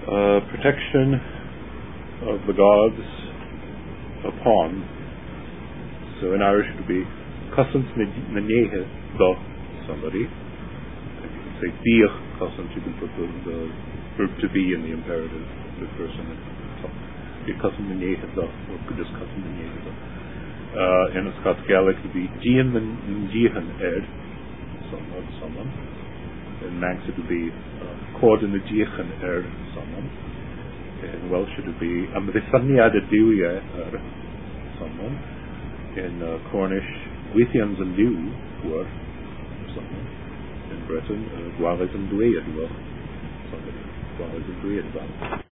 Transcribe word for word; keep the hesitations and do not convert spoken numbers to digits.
Uh, protection of the gods upon. So in Irish it would be cusant na néhe do somebody. And you can say diach cusant, you can put the, the verb to be in the imperative, the person. So, cusant na néhe do, or just cusant na néhe do. Uh, in Scots Gaelic it would be Gian na Jihan er, someone, someone. In Manx it would be Cod in the Jihan er, someone. In Welsh it would be Amrithaniad Duya er, someone. In uh, Cornish, Withians and Dew were someone. In Britain, Gwalis and Dweud were somebody. Gwalis and Dweud.